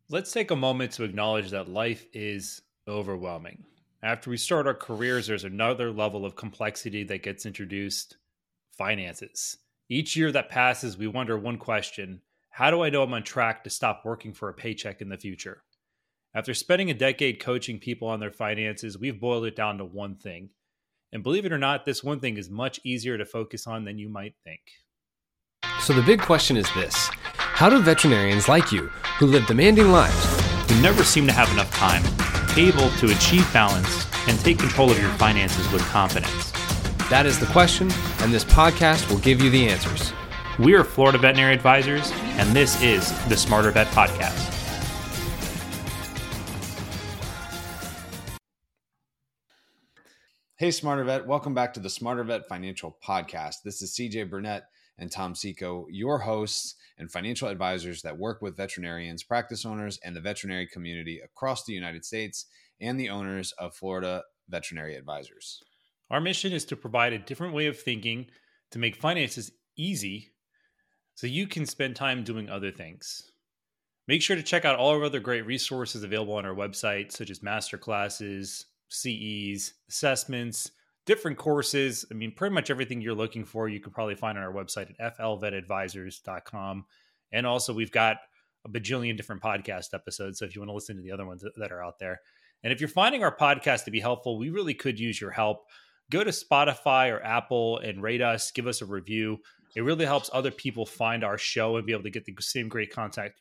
Let's take a moment to acknowledge that life is overwhelming. After we start our careers, there's another level of complexity that gets introduced: finances. Each year that passes, we wonder one question: how do I know I'm on track to stop working for a paycheck in the future? After spending a decade coaching people on their finances, we've boiled it down to one thing. And believe it or not, this one thing is much easier to focus on than you might think. So the big question is this: how do veterinarians like you, who live demanding lives, You never seem to have enough time, able to achieve balance and take control of your finances with confidence? that is the question, and this podcast will give you the answers. We are Florida Veterinary Advisors, and this is the Smarter Vet Podcast. Hey, Smarter Vet. Welcome back to the Smarter Vet Financial Podcast. This is CJ Burnett and Tom Seco, your hosts and financial advisors that work with veterinarians, practice owners, and the veterinary community across the United States, and the owners of Florida Veterinary Advisors. Our mission is to provide a different way of thinking to make finances easy so you can spend time doing other things. Make sure to check out all our other great resources available on our website, such as masterclasses, CEs, assessments, different courses. I mean, pretty much everything you're looking for, you can probably find on our website at flvetadvisors.com. And also, we've got a bajillion different podcast episodes. So if you want to listen to the other ones that are out there. And if you're finding our podcast to be helpful, we really could use your help. Go to Spotify or Apple and rate us, give us a review. It really helps other people find our show and be able to get the same great content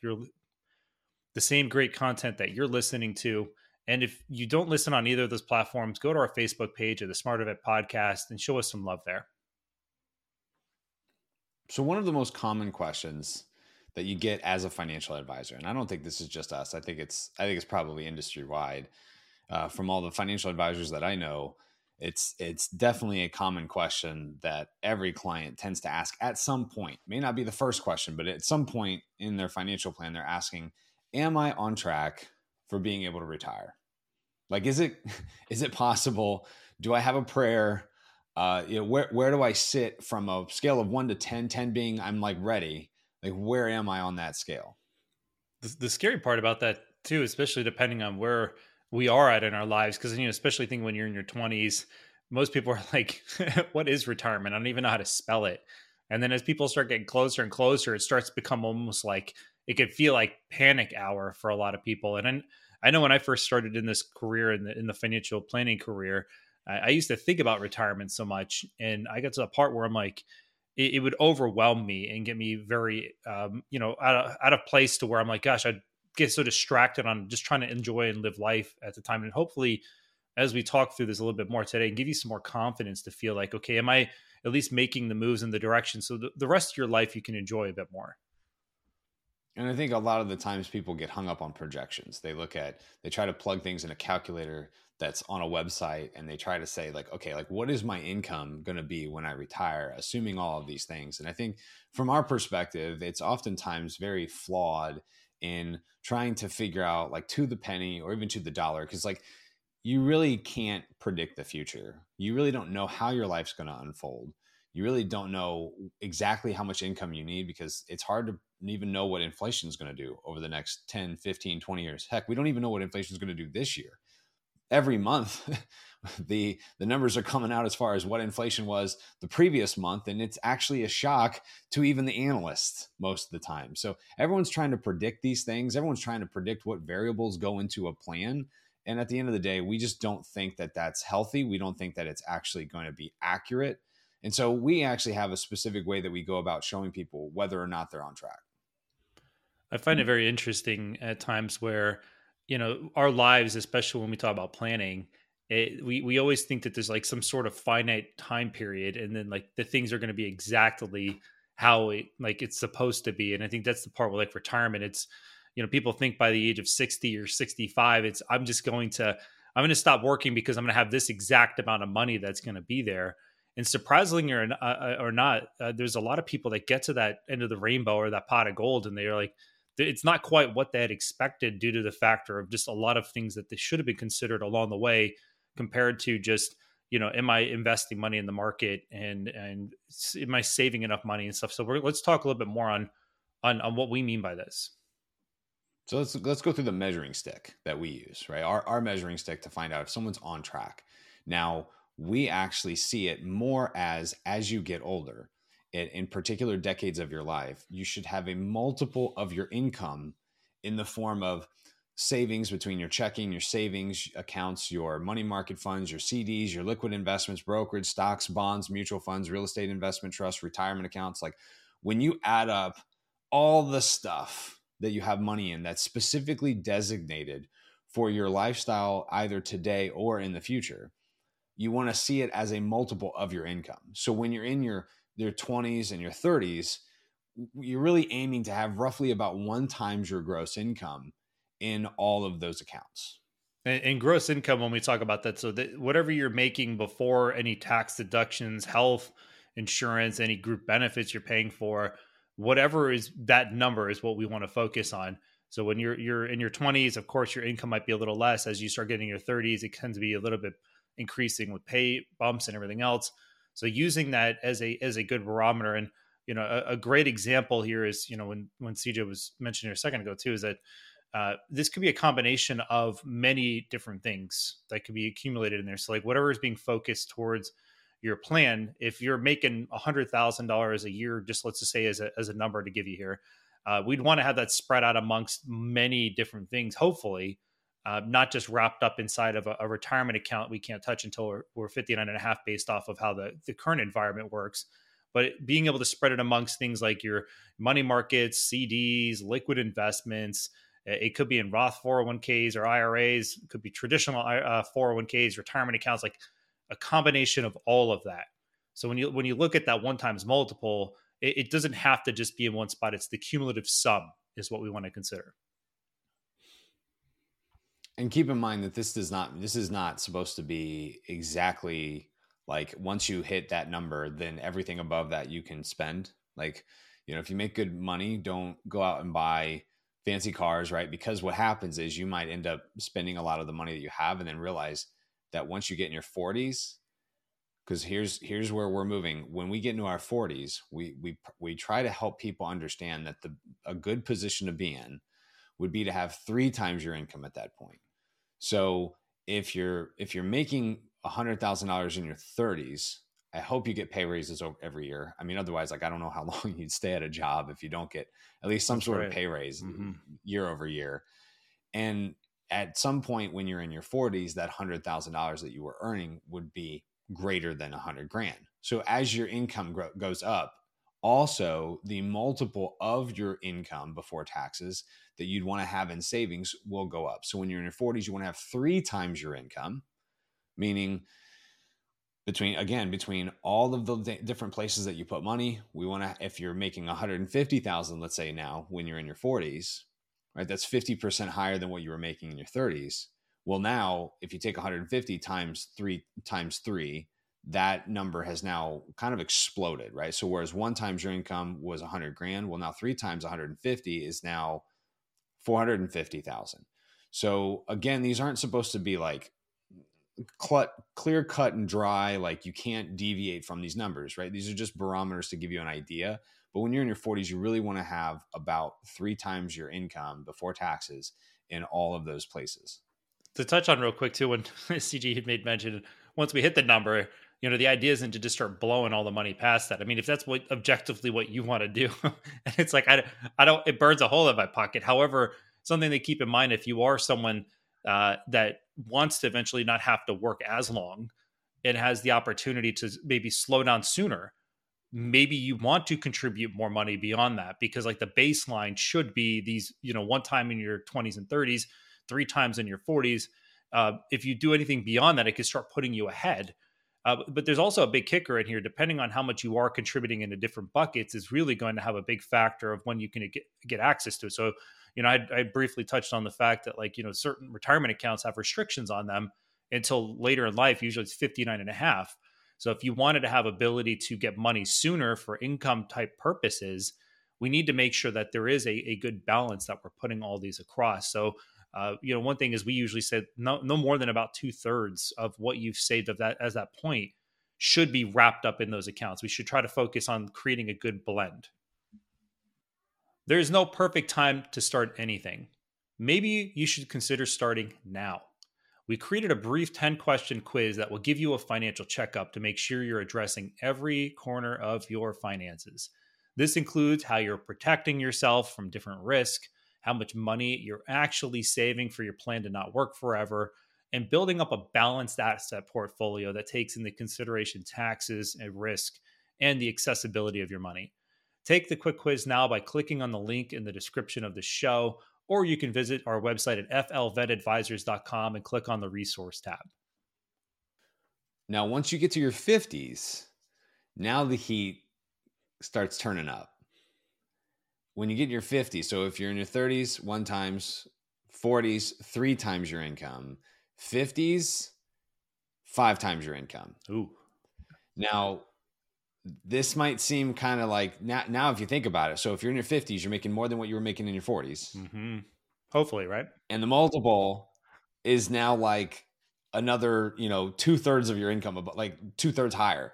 that you're listening to. And if you don't listen on either of those platforms, go to our Facebook page of the Smarter Vet Podcast and show us some love there. So one of the most common questions that you get as a financial advisor, and I don't think this is just us, I think it's probably industry wide, from all the financial advisors that I know, it's definitely a common question that every client tends to ask at some point. May not be the first question, but at some point in their financial plan, they're asking, am I on track for being able to retire? Like, is it possible? Do I have a prayer? Where do I sit from a scale of 1 to 10, 10 being I'm like ready? Like, where am I on that scale? The scary part about that too, especially depending on where we are at in our lives, because especially think when you're in your 20s, most people are like, "What is retirement? I don't even know how to spell it." And then as people start getting closer and closer, it starts to become almost like it could feel like panic hour for a lot of people. And I know when I first started in this career, in the financial planning career, I used to think about retirement so much, and I got to the part where I'm like, it would overwhelm me and get me very, out of place, to where I'm like, gosh, I'd get so distracted on just trying to enjoy and live life at the time. And hopefully, as we talk through this a little bit more today, and give you some more confidence to feel like, okay, am I at least making the moves in the direction so the rest of your life you can enjoy a bit more? And I think a lot of the times people get hung up on projections. They try to plug things in a calculator that's on a website, and they try to say like, okay, like what is my income going to be when I retire, assuming all of these things. And I think from our perspective, it's oftentimes very flawed in trying to figure out, like, to the penny or even to the dollar, because like you really can't predict the future. You really don't know how your life's going to unfold. You really don't know exactly how much income you need, because it's hard to even know what inflation is going to do over the next 10, 15, 20 years. Heck, we don't even know what inflation is going to do this year. Every month, the numbers are coming out as far as what inflation was the previous month, and it's actually a shock to even the analysts most of the time. So everyone's trying to predict these things. Everyone's trying to predict what variables go into a plan. And at the end of the day, we just don't think that that's healthy. We don't think that it's actually going to be accurate. And so we actually have a specific way that we go about showing people whether or not they're on track. I find it very interesting at times where, our lives, especially when we talk about planning, we always think that there's like some sort of finite time period, and then like the things are going to be exactly how it's supposed to be. And I think that's the part with like retirement. It's, people think by the age of 60 or 65, I'm going to stop working because I'm going to have this exact amount of money that's going to be there. And surprisingly or not, there's a lot of people that get to that end of the rainbow or that pot of gold, and they're like, it's not quite what they had expected due to the factor of just a lot of things that they should have been considered along the way, compared to just, am I investing money in the market, and am I saving enough money and stuff? So let's talk a little bit more on what we mean by this. So let's go through the measuring stick that we use, right? Our measuring stick to find out if someone's on track. Now, we actually see it more as you get older, in particular decades of your life, you should have a multiple of your income in the form of savings between your checking, your savings accounts, your money market funds, your CDs, your liquid investments, brokerage, stocks, bonds, mutual funds, real estate investment trusts, retirement accounts. Like when you add up all the stuff that you have money in that's specifically designated for your lifestyle, either today or in the future, you want to see it as a multiple of your income. So when you're in your 20s and your 30s, you're really aiming to have roughly about 1 times your gross income in all of those accounts. And gross income, when we talk about that, so that whatever you're making before any tax deductions, health insurance, any group benefits you're paying for, whatever is that number is what we want to focus on. So when you're in your 20s, of course, your income might be a little less. As you start getting your 30s, it tends to be a little bit increasing with pay bumps and everything else. So using that as a good barometer. And a great example here is when CJ was mentioning a second ago too, is that this could be a combination of many different things that could be accumulated in there. So like whatever is being focused towards your plan, if you're making $100,000 a year, just let's just say as a number to give you here, we'd want to have that spread out amongst many different things, hopefully, not just wrapped up inside of a retirement account we can't touch until we're 59 and a half based off of how the current environment works. But being able to spread it amongst things like your money markets, CDs, liquid investments. It could be in Roth 401ks or IRAs. It could be traditional 401ks, retirement accounts, like a combination of all of that. So when you look at that 1 times multiple, it doesn't have to just be in one spot. It's the cumulative sum is what we want to consider. And keep in mind that this is not supposed to be exactly like once you hit that number, then everything above that you can spend. Like, if you make good money, don't go out and buy fancy cars, right? Because what happens is you might end up spending a lot of the money that you have and then realize that once you get in your 40s, because here's where we're moving. When we get into our 40s, we try to help people understand that a good position to be in would be to have 3 times your income at that point. So if you're making $100,000 in your 30s, I hope you get pay raises every year. I mean, otherwise, like I don't know how long you'd stay at a job if you don't get at least some sort of pay raise year over year. And at some point when you're in your 40s, that $100,000 that you were earning would be greater than $100,000. So as your income goes up, also the multiple of your income before taxes that you'd want to have in savings will go up. So when you're in your 40s, you want to have 3 times your income, meaning between all of the different places that you put money, we want to, if you're making 150,000, let's say now when you're in your 40s, right, that's 50% higher than what you were making in your 30s. Well, now if you take 150 times 3, that number has now kind of exploded, right? So whereas 1 times your income was $100,000, well, now 3 times 150 is now 450,000. So again, these aren't supposed to be like clear cut and dry, like you can't deviate from these numbers, right? These are just barometers to give you an idea. But when you're in your 40s, you really want to have about 3 times your income before taxes in all of those places. To touch on real quick too, when CG had made mention, once we hit the number, the idea isn't to just start blowing all the money past that. I mean, if that's objectively what you want to do, and it's like, I don't, it burns a hole in my pocket. However, something to keep in mind, if you are someone that wants to eventually not have to work as long and has the opportunity to maybe slow down sooner, maybe you want to contribute more money beyond that, because like the baseline should be these, 1 time in your 20s and 30s, 3 times in your 40s. If you do anything beyond that, it can start putting you ahead. But there's also a big kicker in here, depending on how much you are contributing into different buckets is really going to have a big factor of when you can get access to it. So, I briefly touched on the fact that certain retirement accounts have restrictions on them until later in life, usually it's 59 and a half. So if you wanted to have ability to get money sooner for income type purposes, we need to make sure that there is a good balance that we're putting all these across. So, one thing is we usually say no more than about 2/3 of what you've saved of that as that point should be wrapped up in those accounts. We should try to focus on creating a good blend. There is no perfect time to start anything. maybe you should consider starting now. We created a brief 10-question quiz that will give you a financial checkup to make sure you're addressing every corner of your finances. This includes how you're protecting yourself from different risks, how much money you're actually saving for your plan to not work forever, and building up a balanced asset portfolio that takes into consideration taxes and risk and the accessibility of your money. Take the quick quiz now by clicking on the link in the description of the show, or you can visit our website at flvetadvisors.com and click on the resource tab. Now, once you get to your 50s, now the heat starts turning up. When you get your 50s, so if you're in your 30s, 1 times, 40s, 3 times your income, 50s, 5 times your income. Ooh. Now, this might seem kind of like now if you think about it. So if you're in your 50s, you're making more than what you were making in your 40s. Mm-hmm. Hopefully, right? And the multiple is now like another, 2/3 of your income, like 2/3 higher.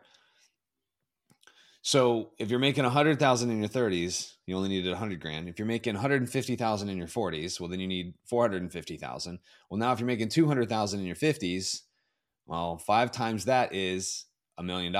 So if you're making 100,000 in your 30s, you only needed 100 grand. If you're making 150,000 in your 40s, well, then you need 450,000. Well, now if you're making 200,000 in your 50s, well, 5 times that is $1 million.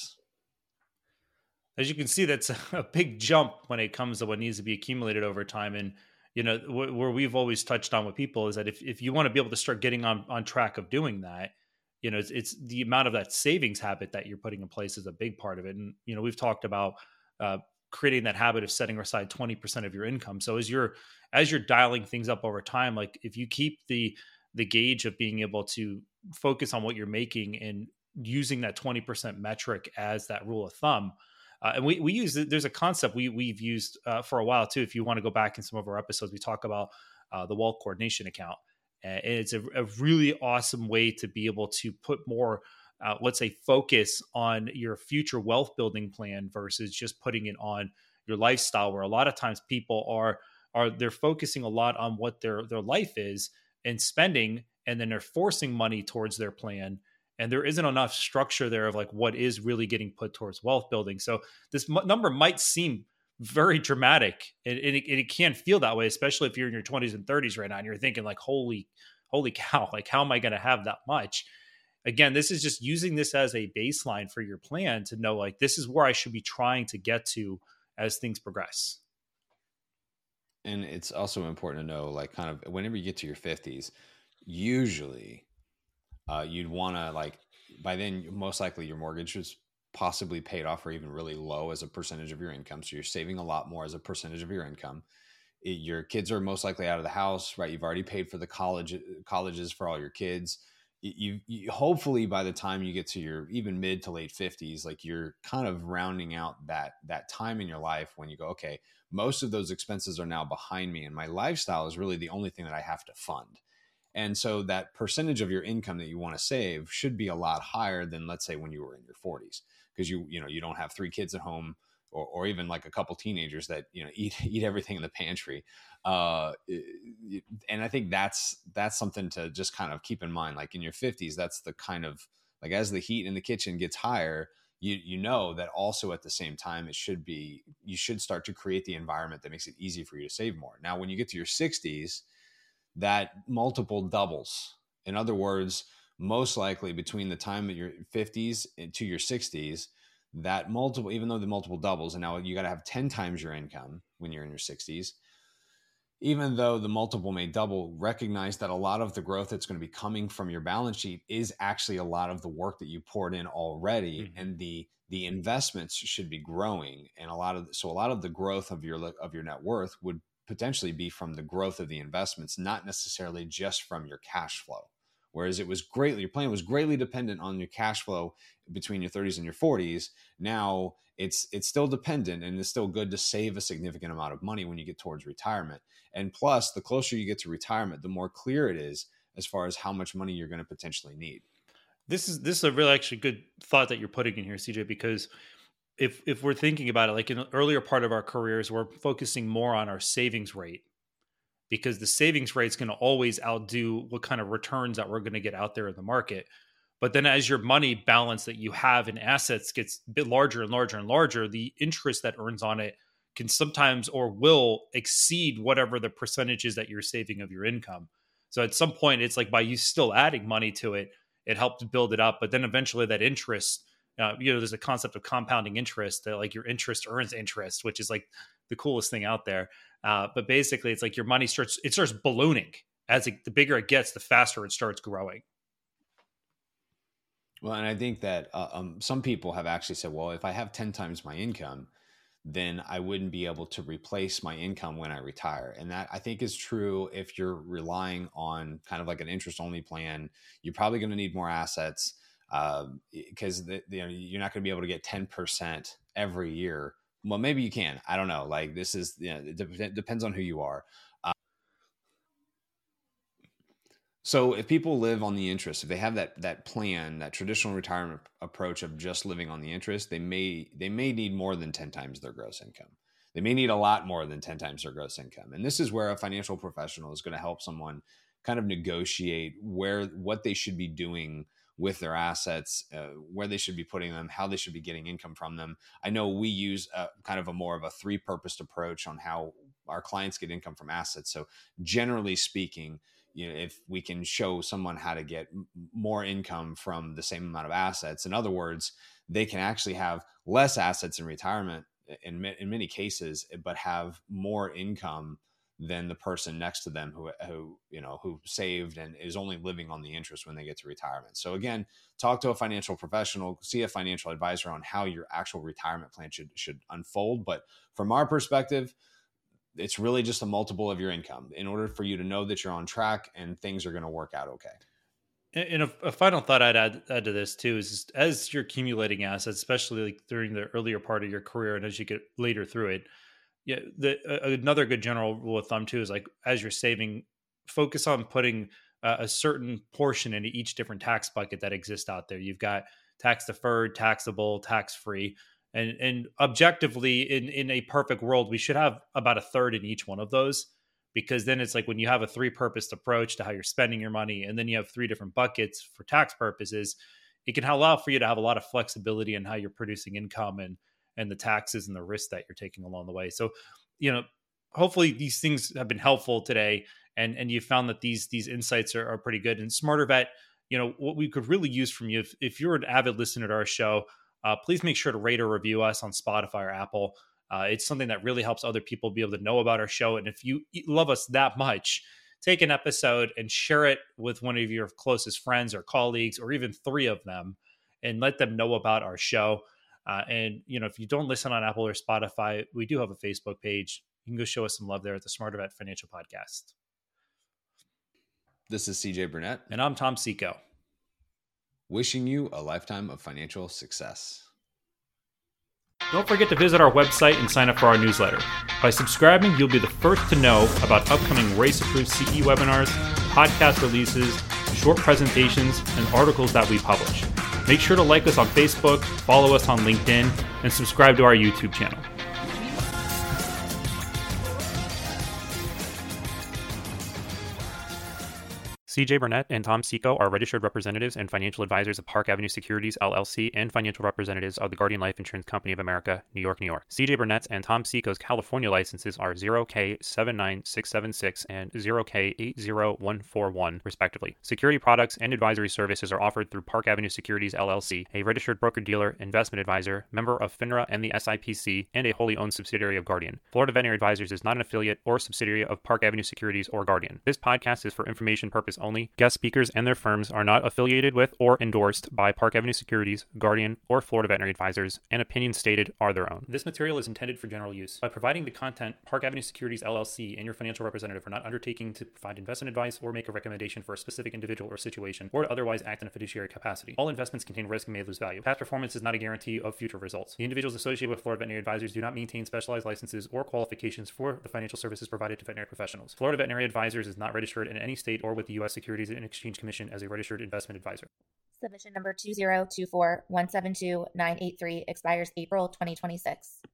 As you can see, that's a big jump when it comes to what needs to be accumulated over time. And, where we've always touched on with people is that if you want to be able to start getting on track of doing that, it's the amount of that savings habit that you're putting in place is a big part of it. And, we've talked about creating that habit of setting aside 20% of your income. So as you're dialing things up over time, like if you keep the gauge of being able to focus on what you're making and using that 20% metric as that rule of thumb, and we use, there's a concept we've used for a while too. If you want to go back in some of our episodes, we talk about the wealth coordination account. And it's a really awesome way to be able to put more, let's say, focus on your future wealth building plan versus just putting it on your lifestyle, where a lot of times people they're focusing a lot on what their life is and spending, and then they're forcing money towards their plan. And there isn't enough structure there of like what is really getting put towards wealth building. So this number might seem very dramatic, and it can feel that way, especially if you're in your 20s and 30s right now and you're thinking like, holy cow, like how am I going to have that much? Again, this is just using this as a baseline for your plan to know like this is where I should be trying to get to as things progress. And it's also important to know, like, kind of whenever you get to your 50s, usually you'd want to, like, by then most likely your mortgage is possibly paid off or even really low as a percentage of your income. So you're saving a lot more as a percentage of your income. Your kids are most likely out of the house, right? You've already paid for the colleges for all your kids. You hopefully by the time you get to your even mid to late 50s, like you're kind of rounding out that time in your life when you go, okay, most of those expenses are now behind me and my lifestyle is really the only thing that I have to fund. And so that percentage of your income that you want to save should be a lot higher than, let's say, when you were in your 40s, because you don't have 3 kids at home, or even like a couple teenagers that eat everything in the pantry. And I think that's something to just kind of keep in mind. Like in your 50s, that's the kind of, like, as the heat in the kitchen gets higher, you know that also at the same time you should start to create the environment that makes it easy for you to save more. Now, when you get to your 60s, that multiple doubles. In other words, most likely between the time of your 50s to your 60s, that multiple, even though the multiple doubles, and now you got to have 10 times your income when you're in your 60s, even though the multiple may double, recognize that a lot of the growth that's going to be coming from your balance sheet is actually a lot of the work that you poured in already. Mm-hmm. And the investments should be growing. And a lot of the growth of your net worth would potentially be from the growth of the investments, not necessarily just from your cash flow. Whereas your plan was greatly dependent on your cash flow between your 30s and your 40s. Now it's still dependent, and it's still good to save a significant amount of money when you get towards retirement. And plus, the closer you get to retirement, the more clear it is as far as how much money you're going to potentially need. This is a really actually good thought that you're putting in here, CJ, because if we're thinking about it, like in the earlier part of our careers, we're focusing more on our savings rate, because the savings rate is going to always outdo what kind of returns that we're going to get out there in the market. But then as your money balance that you have in assets gets a bit larger and larger and larger, the interest that earns on it can sometimes or will exceed whatever the percentage is that you're saving of your income. So at some point, it's like by you still adding money to it, it helps build it up. But then eventually that interest, there's a concept of compounding interest that like your interest earns interest, which is like the coolest thing out there. But basically, it's like your money starts ballooning. The bigger it gets, the faster it starts growing. Well, and I think that some people have actually said, well, if I have 10 times my income, then I wouldn't be able to replace my income when I retire. And that I think is true if you're relying on kind of like an interest only plan. You're probably going to need more assets because you're not going to be able to get 10% every year. Well, maybe you can. I don't know. Like this is, it depends on who you are. So if people live on the interest, if they have that plan, that traditional retirement approach of just living on the interest, they may need more than 10 times their gross income. They may need a lot more than 10 times their gross income. And this is where a financial professional is going to help someone kind of negotiate what they should be doing with their assets, where they should be putting them, how they should be getting income from them. I know we use kind of a more of a three-purposed approach on how our clients get income from assets. So generally speaking, if we can show someone how to get more income from the same amount of assets, in other words, they can actually have less assets in retirement in many cases, but have more income than the person next to them who saved and is only living on the interest when they get to retirement. So again, talk to a financial professional, see a financial advisor on how your actual retirement plan should unfold. But from our perspective, it's really just a multiple of your income in order for you to know that you're on track and things are going to work out okay. And a final thought I'd add to this too is just, as you're accumulating assets, especially like during the earlier part of your career and as you get later through it, another good general rule of thumb too is like as you're saving, focus on putting a certain portion into each different tax bucket that exists out there. You've got tax deferred, taxable, tax free. And objectively, in a perfect world, we should have about a third in each one of those, because then it's like when you have a three-purposed approach to how you're spending your money, and then you have three different buckets for tax purposes, it can allow for you to have a lot of flexibility in how you're producing income and the taxes and the risk that you're taking along the way. So, hopefully these things have been helpful today, and you found that these insights are pretty good. And SmarterVet, what we could really use from you, if you're an avid listener to our show, please make sure to rate or review us on Spotify or Apple. It's something that really helps other people be able to know about our show. And if you love us that much, take an episode and share it with one of your closest friends or colleagues, or even three of them, and let them know about our show. And if you don't listen on Apple or Spotify, we do have a Facebook page. You can go show us some love there at the SmarterVet Financial Podcast. This is CJ Burnett. And I'm Tom Seco. Wishing you a lifetime of financial success. Don't forget to visit our website and sign up for our newsletter. By subscribing, you'll be the first to know about upcoming race-approved CE webinars, podcast releases, short presentations, and articles that we publish. Make sure to like us on Facebook, follow us on LinkedIn, and subscribe to our YouTube channel. CJ Burnett and Tom Seco are registered representatives and financial advisors of Park Avenue Securities, LLC, and financial representatives of the Guardian Life Insurance Company of America, New York, New York. CJ Burnett's and Tom Seco's California licenses are 0K79676 and 0K80141, respectively. Security products and advisory services are offered through Park Avenue Securities, LLC, a registered broker-dealer, investment advisor, member of FINRA and the SIPC, and a wholly owned subsidiary of Guardian. Florida Veterinary Advisors is not an affiliate or subsidiary of Park Avenue Securities or Guardian. This podcast is for information purpose only. Guest speakers and their firms are not affiliated with or endorsed by Park Avenue Securities, Guardian, or Florida Veterinary Advisors, and opinions stated are their own. This material is intended for general use. By providing the content, Park Avenue Securities, LLC, and your financial representative are not undertaking to provide investment advice or make a recommendation for a specific individual or situation, or to otherwise act in a fiduciary capacity. All investments contain risk and may lose value. Past performance is not a guarantee of future results. The individuals associated with Florida Veterinary Advisors do not maintain specialized licenses or qualifications for the financial services provided to veterinary professionals. Florida Veterinary Advisors is not registered in any state or with the U.S. Securities and Exchange Commission as a registered investment advisor. Submission number 2024172-983 expires April 2026.